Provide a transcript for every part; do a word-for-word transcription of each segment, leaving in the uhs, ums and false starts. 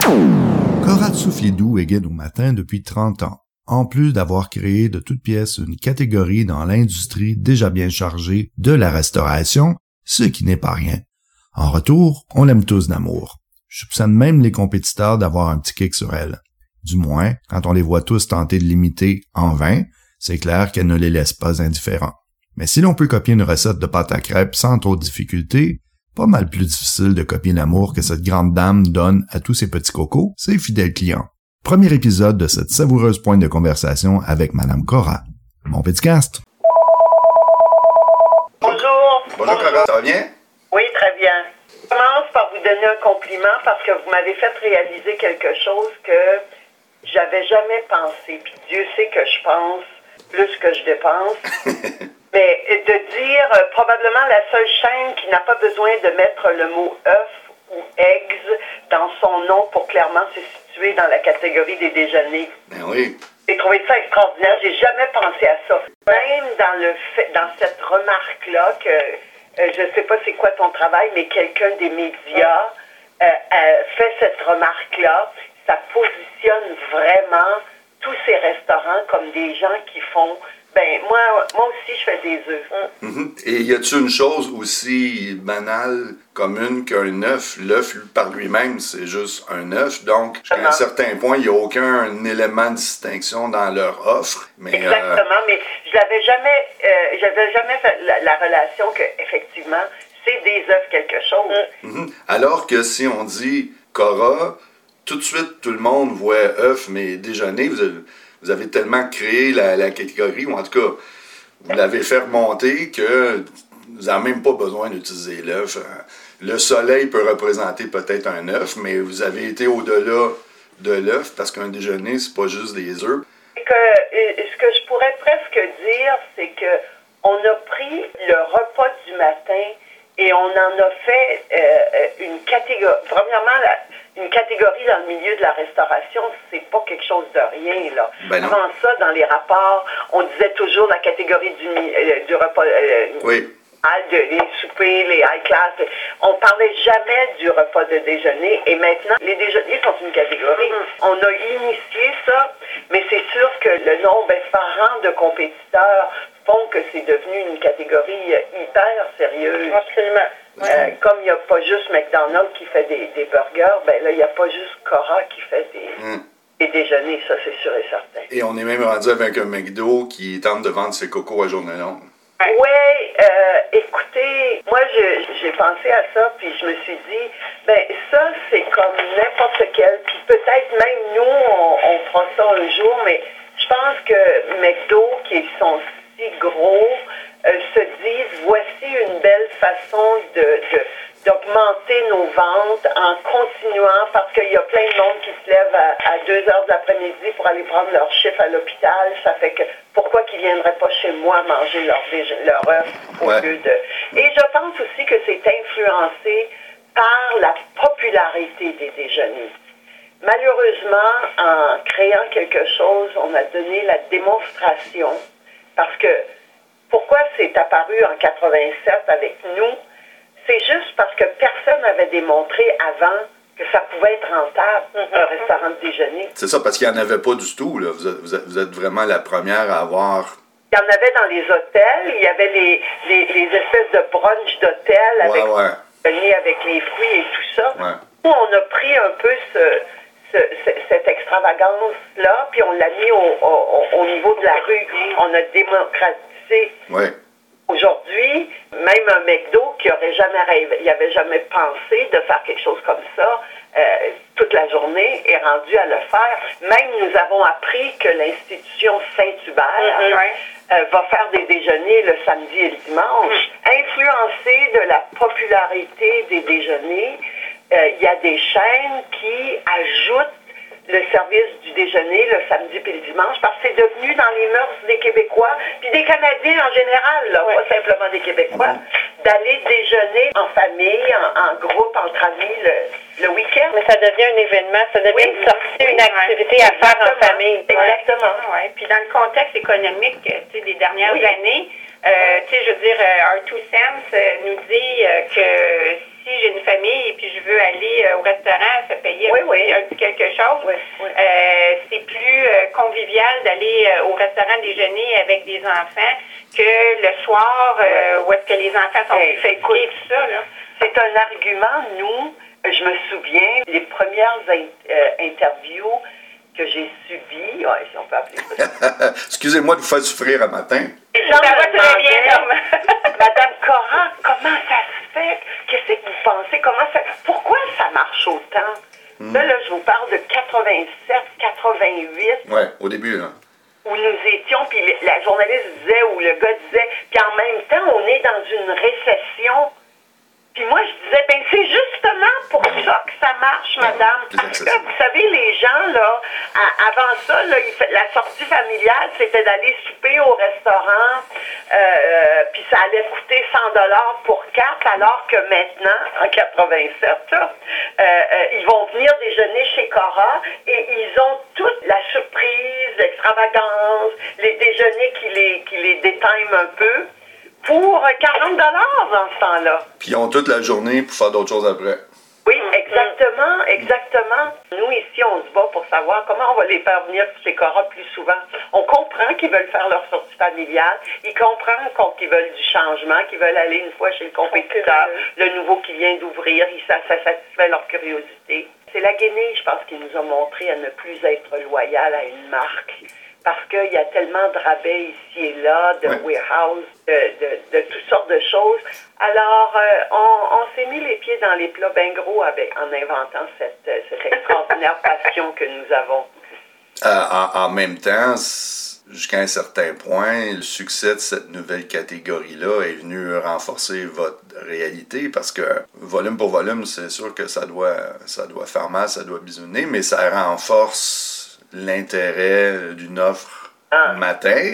Cora Tsoufidou est guide au matin depuis trente ans, en plus d'avoir créé de toutes pièces une catégorie dans l'industrie déjà bien chargée de la restauration, ce qui n'est pas rien. En retour, on l'aime tous d'amour. Je soupçonne même les compétiteurs d'avoir un petit kick sur elle. Du moins, quand on les voit tous tenter de l'imiter en vain, c'est clair qu'elle ne les laisse pas indifférents. Mais si l'on peut copier une recette de pâte à crêpes sans trop de difficulté, pas mal plus difficile de copier l'amour que cette grande dame donne à tous ses petits cocos, ses fidèles clients. Premier épisode de cette savoureuse pointe de conversation avec Madame Cora. Mon petit cast. Bonjour. Bonjour Cora, ça va bien? Oui, très bien. Je commence par vous donner un compliment parce que vous m'avez fait réaliser quelque chose que j'avais jamais pensé. Puis Dieu sait que je pense plus que je dépense. Mais de dire euh, probablement la seule chaîne qui n'a pas besoin de mettre le mot œuf ou eggs dans son nom pour clairement se situer dans la catégorie des déjeuners. Ben oui. J'ai trouvé ça extraordinaire. J'ai jamais pensé à ça. Même dans le fait, dans cette remarque-là que euh, je sais pas c'est quoi ton travail, mais quelqu'un des médias euh, euh, fait cette remarque-là. Ça positionne vraiment tous ces restaurants comme des gens qui font. Ben, moi, moi aussi, je fais des œufs. Mm-hmm. Et y a-t-il une chose aussi banale, commune qu'un œuf? L'œuf, par lui-même, c'est juste un œuf. Donc, à un certain point, il n'y a aucun élément de distinction dans leur offre. Mais, Exactement, euh... mais je n'avais jamais, euh, j'avais jamais fait la, la relation que, effectivement, c'est des œufs quelque chose. Mm-hmm. Alors que si on dit Cora, tout de suite, tout le monde voit œuf, mais déjeuner, vous avez... Vous avez tellement créé la, la catégorie, ou en tout cas, vous l'avez fait remonter que vous n'avez même pas besoin d'utiliser l'œuf. Le soleil peut représenter peut-être un œuf, mais vous avez été au-delà de l'œuf parce qu'un déjeuner, c'est pas juste des œufs. Que, ce que je pourrais presque dire, c'est que on a pris le repas du matin et on en a fait euh, une catégorie. Premièrement, la, une catégorie dans le milieu de la restauration, c'est pas quelque chose de rien, là. Ben Avant ça, dans les rapports, on disait toujours la catégorie du, euh, du repas. Euh, oui. De, les soupers, les high class. On parlait jamais du repas de déjeuner et maintenant, les déjeuners sont une catégorie. Mm-hmm. On a initié ça, mais c'est sûr que le nombre effarant de compétiteurs font que c'est devenu une catégorie hyper sérieuse. Absolument. Euh, ouais. Comme il n'y a pas juste McDonald's qui fait des, des burgers, ben là, il n'y a pas juste Cora qui fait des, mm. des déjeuners, ça c'est sûr et certain. Et on est même rendu avec un McDo qui tente de vendre ses cocos à journée longue. Oui, euh, écoutez, moi je, j'ai pensé à ça, puis je me suis dit, ben ça c'est comme n'importe quel, puis peut-être même nous on, on fera ça un jour, mais je pense que McDo, qui sont si gros, euh, se disent, voici une belle façon de, de d'augmenter nos ventes en continuant, parce qu'il y a plein de monde qui se lève à, à deux heures de l'après-midi pour aller prendre leur chiffre à l'hôpital. Ça fait que pourquoi qu'ils ne viendraient pas chez moi manger leur, leur œuf au ouais. lieu de... Et je pense aussi que c'est influencé par la popularité des déjeuners. Malheureusement, en créant quelque chose, on a donné la démonstration, parce que pourquoi c'est apparu en quatre-vingt-sept avec nous? C'est juste parce que personne n'avait démontré avant que ça pouvait être rentable, mm-hmm. un restaurant de déjeuner. C'est ça, parce qu'il n'y en avait pas du tout, là. Vous êtes, vous êtes, vous êtes vraiment la première à avoir... Il y en avait dans les hôtels, il y avait les, les, les espèces de brunch d'hôtels avec, ouais, ouais. avec les fruits et tout ça. Ouais. Nous, on a pris un peu ce, ce, ce, cette extravagance-là, puis on l'a mis au, au, au niveau de la rue. On a démocratisé. Ouais. Aujourd'hui, même un McDo qui aurait jamais rêvé, il n'avait jamais pensé de faire quelque chose comme ça euh, toute la journée est rendu à le faire. Même nous avons appris que l'institution Saint-Hubert mm-hmm. euh, va faire des déjeuners le samedi et le dimanche. Mm-hmm. Influencé de la popularité des déjeuners, euh, il y a des chaînes qui ajoutent le service du déjeuner le samedi puis le dimanche, parce que c'est devenu dans les mœurs des Québécois, puis des Canadiens en général, là, ouais. pas simplement des Québécois, d'aller déjeuner en famille, en, en groupe, entre amis, le, le week-end. Mais ça devient un événement, ça devient oui, une sortie, oui, une activité ouais. à faire en famille. Exactement. Ouais. Ouais. Puis dans le contexte économique des dernières oui. années, euh, tu sais, je veux dire, euh, R deux Cents euh, nous dit euh, que si j'ai une famille et puis je veux aller euh, au restaurant se payer a Oui, dit, oui. a dit quelque chose. Oui, oui. Euh, c'est plus euh, convivial d'aller euh, au restaurant déjeuner avec des enfants que le soir euh, où est-ce que les enfants sont Hey, plus fatigués et tout ça, là. C'est un argument, nous, je me souviens, les premières in- euh, interviews que j'ai subies, ouais, si on peut appeler ça. Excusez-moi de vous faire souffrir un matin. Les gens Ça va me très bien, demandaient, Norma. Madame Cora, comment ça se fait? Qu'est-ce que vous pensez? Comment ça... Pourquoi ça marche autant? Mm. Là, là, je vous parle de quatre-vingt-sept, quatre-vingt-huit, Ouais, au début, là. où nous étions, puis le- la journaliste disait, ou le gars disait, puis en même temps, on est dans une récession. Puis moi, je disais, ben c'est justement pour ça que ça marche, madame. plus Parce que, accessible. vous savez, les gens, là, à- avant ça, là, il fait- la sortie familiale, c'était d'aller souper au restaurant, euh, puis ça allait coûter cent dollars pour quatre, alors que maintenant, en quatre-vingt-sept, là, euh, euh, ils vont venir déjeuner chez Cora et ils ont toute la surprise, l'extravagance, les déjeuners qui les, qui les détiment un peu, pour quarante dollars dans ce temps-là. Puis ils ont toute la journée pour faire d'autres choses après. Oui, exactement, exactement. Nous, ici, on se bat pour savoir comment on va les faire venir chez Cora plus souvent. On comprend qu'ils veulent faire leur sortie familiale. Ils comprennent qu'on- qu'ils veulent du changement, qu'ils veulent aller une fois chez le compétiteur, le nouveau qui vient d'ouvrir. Ils- Ça, ça satisfait leur curiosité. C'est la Guinée, je pense, qui nous a montré à ne plus être loyal à une marque. Parce qu'il y a tellement de rabais ici et là, de Ouais. warehouse, de, de, de toutes sortes de choses. Alors, euh, on, on s'est mis les pieds dans les plats bien gros avec, en inventant cette, euh, cette extraordinaire passion que nous avons. Euh, en, en même temps, c- jusqu'à un certain point, le succès de cette nouvelle catégorie-là est venu renforcer votre réalité parce que volume pour volume, c'est sûr que ça doit, ça doit faire mal, ça doit bisouner, mais ça renforce l'intérêt d'une offre Ah. matin.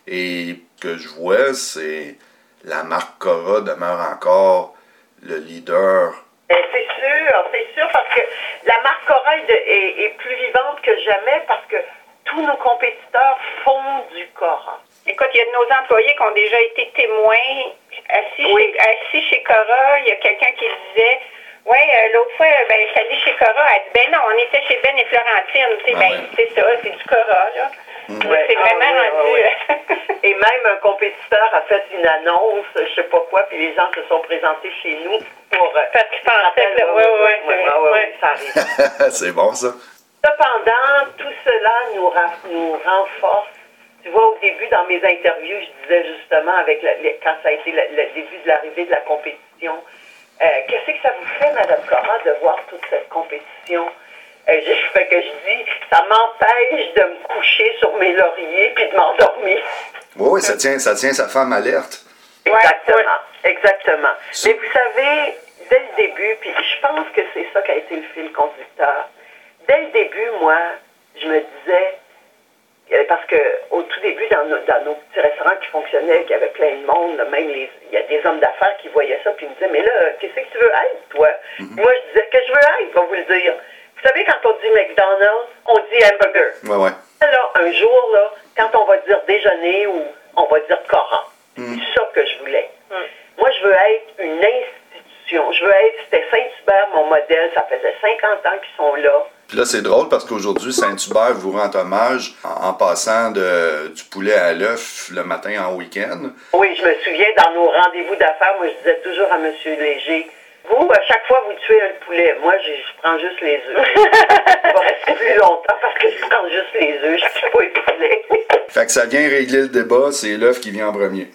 Et ce que je vois, c'est la marque Cora demeure encore le leader. Eh, c'est sûr, c'est sûr, parce que la marque Cora est, de- est- est plus vivante que jamais parce que tous nos compétiteurs font du Cora. Écoute, il y a de nos employés qui ont déjà été témoins assis, Oui. chez, assis chez Cora. Il y a quelqu'un qui disait, ouais, euh, l'autre fois, ben, je suis allée chez Cora. Elle dit, ben non, on était chez Ben et Florentine. Tu sais, Ah ben, ouais. c'est ça, c'est du Cora, là. Ouais. C'est Ah, vraiment oui, rendu. oui, oui. Et même un compétiteur a fait une annonce, je sais pas quoi, puis les gens se sont présentés chez nous pour... euh, Parce qu'ils tu te pensaient rappelles, que- là, ouais, oui, ouais, oui, c'est- oui, oui, ouais. ça arrive. C'est bon, ça. Cependant, tout cela nous, ra- nous renforce. Tu vois, au début, dans mes interviews, je disais justement, avec la- les- quand ça a été le, le début de l'arrivée de la compétition, euh, qu'est-ce que ça vous fait, Mme Cora, de voir toute cette compétition? Euh, je fais que je dis, ça m'empêche de me coucher sur mes lauriers puis de m'endormir. Oui, oui, ça tient, ça tient sa femme alerte. Exactement, exactement. C'est- Mais vous savez, dès le début, puis je pense que c'est ça qui a été le fil conducteur. Dès le début, moi, je me disais, euh, parce que au tout début, dans nos, dans nos petits restaurants qui fonctionnaient, qu'il y avait plein de monde, là, même les, il y a des hommes d'affaires qui voyaient ça, puis ils me disaient, mais là, qu'est-ce que tu veux être, toi? Moi, je disais, que je veux être, je vais vous le dire. Vous savez, quand on dit McDonald's, on dit hamburger. Ouais, ouais. Là, un jour, là, quand on va dire déjeuner ou on va dire Cora, c'est ça que je voulais. Moi, je veux être une institution. Je veux être, c'était Saint-Hubert, mon modèle. Ça faisait cinquante ans qu'ils sont là. Puis là, c'est drôle parce qu'aujourd'hui, Saint-Hubert vous rend hommage en, en passant de, du poulet à l'œuf le matin en week-end. Oui, je me souviens, dans nos rendez-vous d'affaires, moi, je disais toujours à M. Léger, vous, à chaque fois, vous tuez un poulet. Moi, je, je prends juste les œufs. Je vais rester plus longtemps parce que je prends juste les œufs. Je ne tue pas les poulets. Fait que ça vient régler le débat, c'est l'œuf qui vient en premier.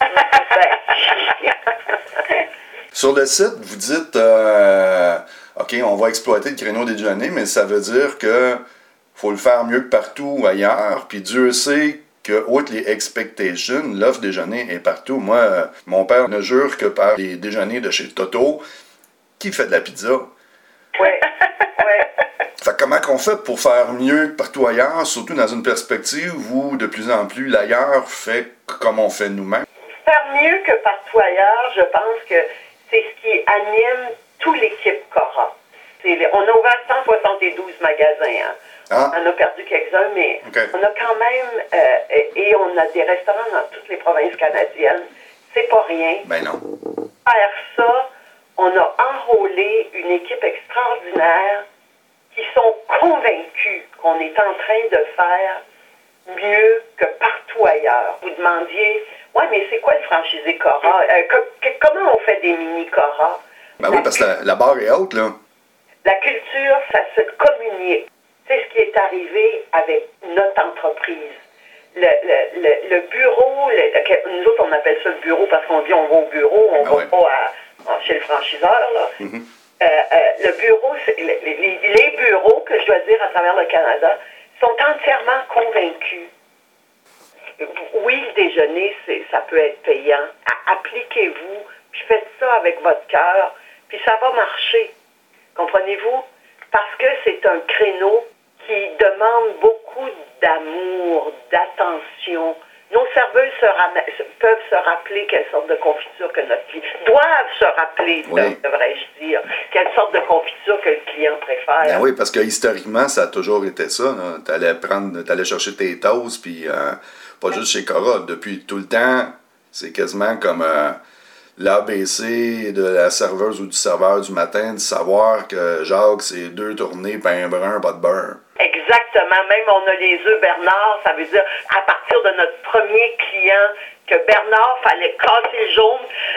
Sur le site, vous dites, euh, OK, on va exploiter le créneau déjeuner, mais ça veut dire que faut le faire mieux que partout ailleurs. Puis Dieu sait que, outre les expectations, l'offre déjeuner est partout. Moi, euh, mon père ne jure que par les déjeuners de chez Toto, qui fait de la pizza. Oui, oui. Fait que comment qu'on fait pour faire mieux que partout ailleurs, surtout dans une perspective où de plus en plus l'ailleurs fait comme on fait nous-mêmes? Faire mieux que partout ailleurs, je pense que c'est ce qui anime toute l'équipe Cora. C'est les- on a ouvert cent soixante-douze magasins. Hein. Ah. On en a perdu quelques-uns, mais OK. on a quand même, euh, et on a des restaurants dans toutes les provinces canadiennes. C'est pas rien. Ben non. Faire ça, on a enrôlé une équipe extraordinaire qui sont convaincus qu'on est en train de faire mieux que partout ailleurs. Vous demandiez, ouais, mais c'est quoi le franchisé Cora? Euh, que, que, comment on fait des mini-Cora? Ben oui, parce que la, la barre est haute, là. La culture, ça se communique. C'est ce qui est arrivé avec notre entreprise. Le, le, le, le bureau, le, nous autres, on appelle ça le bureau parce qu'on dit on va au bureau, on ben va oui. pas à, chez le franchiseur, là. Mm-hmm. Euh, euh, le bureau, c'est, les, les, les bureaux, que je dois dire à travers le Canada, sont entièrement convaincus. Oui, le déjeuner, c'est, ça peut être payant. Appliquez-vous, puis faites ça avec votre cœur, puis ça va marcher. Comprenez-vous? Parce que c'est un créneau qui demande beaucoup d'amour, d'attention. Nos serveuses se ram- peuvent se rappeler quelle sorte de confiture que notre client... doivent se rappeler, oui. devrais-je dire, quelle sorte de confiture que le client préfère. Ben oui, parce que historiquement, ça a toujours été ça. Tu allais prendre, t'allais chercher tes toasts, puis euh, pas juste chez Cora. Depuis tout le temps, c'est quasiment comme euh, l'A B C de la serveuse ou du serveur du matin de savoir que Jacques, c'est deux tournées, pain brun, pas de beurre. Exactement. Même on a les œufs Bernard, ça veut dire à partir de notre premier client que Bernard fallait casser le jaune,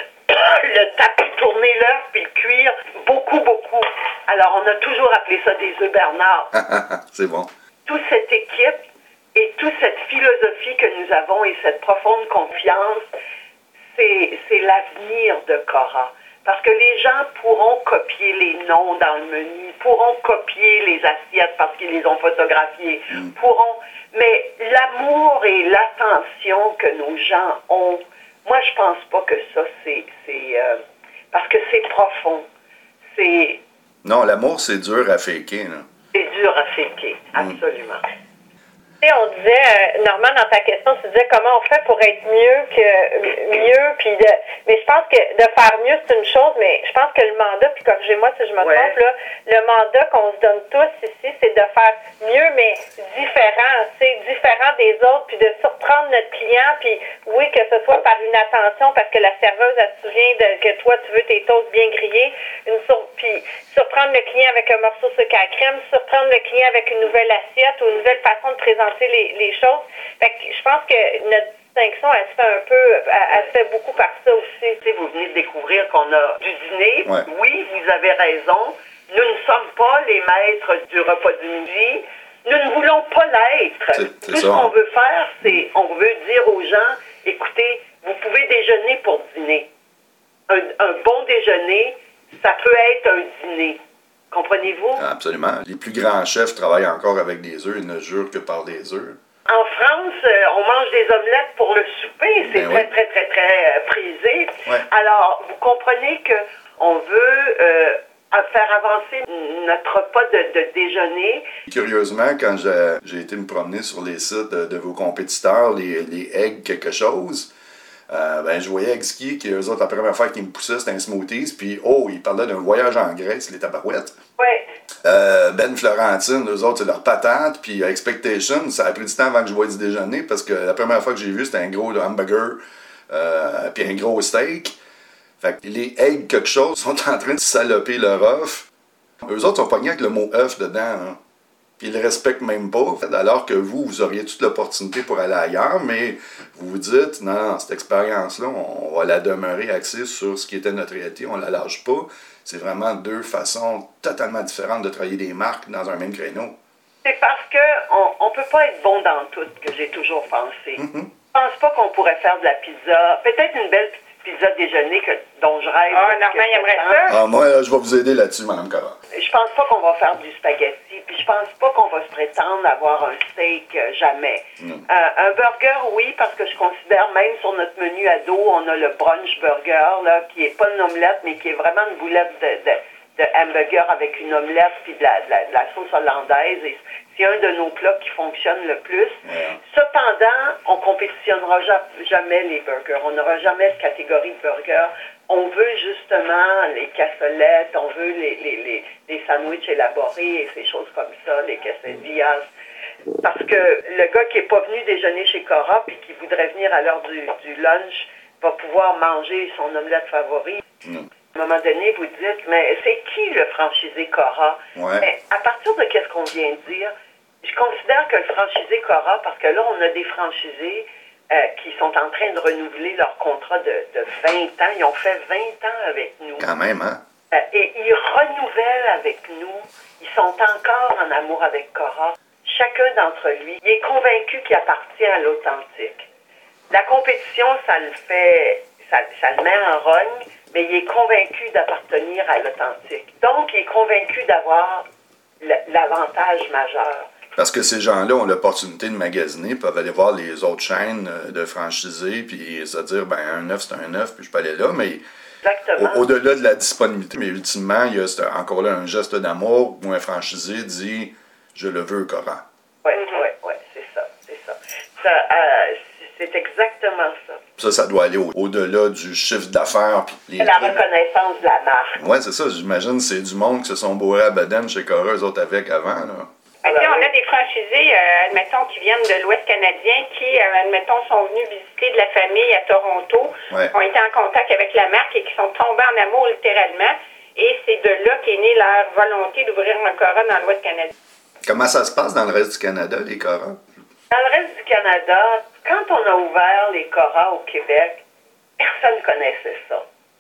le taper, tourner l'œuf puis le cuire beaucoup, beaucoup. Alors on a toujours appelé ça des œufs Bernard. C'est bon. Toute cette équipe et toute cette philosophie que nous avons et cette profonde confiance, c'est, c'est l'avenir de Cora. Parce que les gens pourront copier les noms dans le menu, pourront copier les assiettes parce qu'ils les ont photographiées, mm. pourront... Mais l'amour et l'attention que nos gens ont, moi, je pense pas que ça, c'est... c'est euh, parce que c'est profond. C'est... Non, l'amour, c'est dur à faker, là. C'est dur à faker, absolument. Mm. On disait, euh, Normand, dans ta question, tu disais comment on fait pour être mieux que mieux, puis de, mais je pense que de faire mieux, c'est une chose, mais je pense que le mandat, puis corrigez-moi si je me ouais. trompe, là, le mandat qu'on se donne tous ici, c'est de faire mieux, mais différent, c'est différent des autres, puis de surprendre notre client, puis oui, que ce soit par une attention, parce que la serveuse, elle se souvient de, que toi, tu veux tes toasts bien grillés, une sur, puis surprendre le client avec un morceau de sucre à crème, surprendre le client avec une nouvelle assiette ou une nouvelle façon de présenter Les, les choses. Fait que je pense que notre distinction, elle se fait un peu, elle, elle se fait beaucoup par ça aussi. Tu sais, vous venez de découvrir qu'on a du dîner. Ouais. Oui, vous avez raison. Nous ne sommes pas les maîtres du repas du midi. Nous ne voulons pas l'être. C'est, c'est Tout ça. ce qu'on veut faire, c'est, on veut dire aux gens, écoutez, vous pouvez déjeuner pour dîner. Un, un bon déjeuner, ça peut être un dîner. Comprenez-vous? Absolument. Les plus grands chefs travaillent encore avec des œufs, ils ne jurent que par des œufs. En France, euh, on mange des omelettes pour le souper. C'est ben très, oui. très, très, très euh, prisé. Ouais. Alors, vous comprenez qu'on veut euh, faire avancer notre repas de, de déjeuner. Curieusement, quand j'ai, j'ai été me promener sur les sites de, de vos compétiteurs, les, les eggs quelque chose, Euh, ben, je voyais Exki, qui eux autres, la première fois qu'ils me poussaient, c'était un smoothies, puis oh, ils parlaient d'un voyage en Grèce, les tabarouettes. Oui. Euh, Ben Florentine, eux autres, c'est leur patate, puis euh, Expectation, ça a pris du temps avant que je voie du déjeuner, parce que la première fois que j'ai vu, c'était un gros hamburger, euh, puis un gros steak. Fait que les eggs quelque chose sont en train de saloper leur œuf. Eux autres sont pognés avec le mot œuf dedans, hein. Puis ils le respectent même pas, alors que vous, vous auriez toute l'opportunité pour aller ailleurs, mais vous vous dites, non, non, cette expérience-là, on va la demeurer axée sur ce qui était notre réalité, on la lâche pas. C'est vraiment deux façons totalement différentes de travailler des marques dans un même créneau. C'est parce qu'on ne peut pas être bon dans tout, que j'ai toujours pensé. Mm-hmm. Je pense pas qu'on pourrait faire de la pizza, peut-être une belle petite pizza déjeuner que, dont je rêve. Ah, Normand, il aimerait ça. Ah, moi, là, je vais vous aider là-dessus, Mme Cora. Je pense pas qu'on va faire du spaghetti, puis je pense pas qu'on va se prétendre avoir un steak, euh, jamais. Mm. Euh, un burger, oui, parce que je considère, même sur notre menu ado, on a le brunch burger, là, qui est pas une omelette, mais qui est vraiment une boulette de, de, de hamburger avec une omelette puis de la, de la, de la sauce hollandaise. Et c'est un de nos plats qui fonctionne le plus. Ouais. Cependant, on compétitionnera jamais les burgers. On n'aura jamais de catégorie de burgers. On veut justement les cassolettes, on veut les, les, les, les sandwichs élaborés et ces choses comme ça, les quesadillas. Parce que le gars qui n'est pas venu déjeuner chez Cora puis qui voudrait venir à l'heure du, du lunch va pouvoir manger son omelette favorite. Mm. À un moment donné, vous dites, mais c'est qui le franchisé Cora? Ouais. Mais à partir de ce qu'on vient de dire, je considère que le franchisé Cora, parce que là, on a des franchisés euh, qui sont en train de renouveler leur contrat de, de vingt ans. Ils ont fait vingt ans avec nous. Quand même, hein? Euh, et ils renouvellent avec nous. Ils sont encore en amour avec Cora. Chacun d'entre lui, il est convaincu qu'il appartient à l'authentique. La compétition, ça le fait, ça, ça le met en rogne, mais il est convaincu d'appartenir à l'authentique. Donc, il est convaincu d'avoir l'avantage majeur. Parce que ces gens-là ont l'opportunité de magasiner, peuvent aller voir les autres chaînes de franchisés, puis se dire, ben un œuf, c'est un œuf, puis je peux aller là, mais au- au-delà de la disponibilité, mais ultimement, il y a encore là un geste d'amour où un franchisé dit, je le veux, Cora. Oui, oui, oui, c'est ça, c'est ça. ça euh, c'est exactement ça. Ça, ça doit aller au- au-delà du chiffre d'affaires. Puis les la trucs. reconnaissance de la marque. Oui, c'est ça. J'imagine c'est du monde qui se sont bourrés à Baden chez Cora, eux autres avec avant. Là. Ben, tu sais, on a des franchisés, euh, admettons, qui viennent de l'Ouest canadien, qui, euh, admettons, sont venus visiter de la famille à Toronto, Ouais. ont été en contact avec la marque et qui sont tombés en amour littéralement. Et c'est de là qu'est née leur volonté d'ouvrir un Cora dans l'Ouest canadien. Comment ça se passe dans le reste du Canada, les Cora? Dans le reste du Canada, quand on a ouvert les Cora au Québec, personne ne connaissait ça.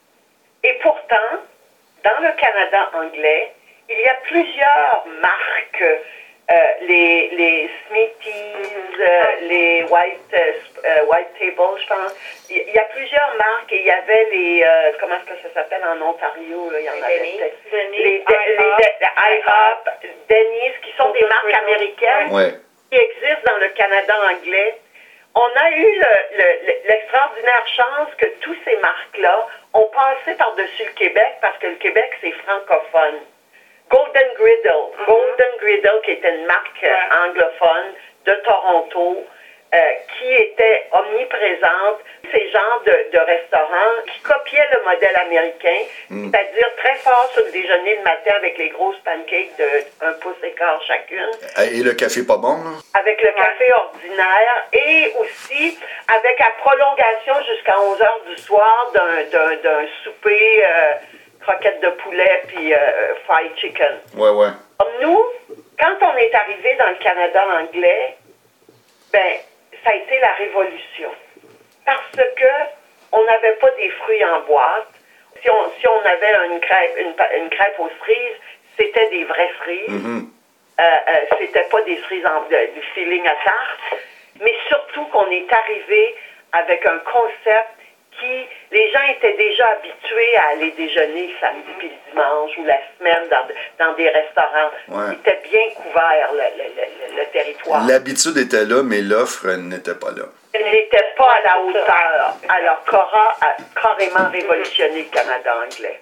Et pourtant, dans le Canada anglais, il y a plusieurs marques, euh, les, les Smithies, euh, les White, euh, White Table, je pense. Il, il y a plusieurs marques et il y avait les, euh, comment est-ce que ça s'appelle en Ontario, là, il y en avait Denny's, peut-être. Denny's, Les, les, les IHOP, Denny's, qui sont des marques américaines. Oui. Qui existe dans le Canada anglais. On a eu le, le, l'extraordinaire chance que toutes ces marques-là ont passé par-dessus le Québec parce que le Québec, c'est francophone. Golden Griddle. Mm-hmm. Golden Griddle, qui était une marque ouais. anglophone de Toronto, euh, qui était omniprésente. Ces genres de, de restaurants qui copiaient le modèle américain, mm. c'est-à-dire très fort sur le déjeuner le matin avec les grosses pancakes de un pouce et quart chacune. Et le café pas bon, là? Avec le café ordinaire et aussi avec la prolongation jusqu'à onze heures du soir d'un, d'un, d'un souper euh, croquettes de poulet puis euh, fried chicken. Ouais, ouais. Nous, quand on est arrivé dans le Canada anglais, ben, ça a été la révolution. Parce que on n'avait pas des fruits en boîte. Si on, si on avait une crêpe, une, une crêpe aux cerises, c'était des vraies cerises. Mm-hmm. Euh, euh, c'était pas des cerises en de, du feeling à tarte. Mais surtout qu'on est arrivé avec un concept qui, les gens étaient déjà habitués à aller déjeuner le samedi puis le dimanche ou la semaine dans, dans des restaurants. Ouais. Il était bien couvert, le, le, le, le territoire. L'habitude était là, mais l'offre n'était pas là. Elle n'était pas à la hauteur. Alors, Cora a carrément révolutionné le Canada anglais.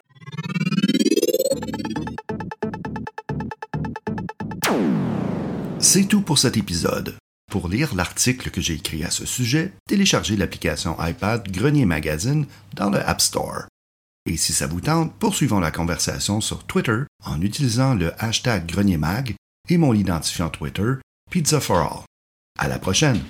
C'est tout pour cet épisode. Pour lire l'article que j'ai écrit à ce sujet, téléchargez l'application iPad Grenier Magazine dans le App Store. Et si ça vous tente, poursuivons la conversation sur Twitter en utilisant le hashtag GrenierMag et mon identifiant Twitter Pizza for All. À la prochaine!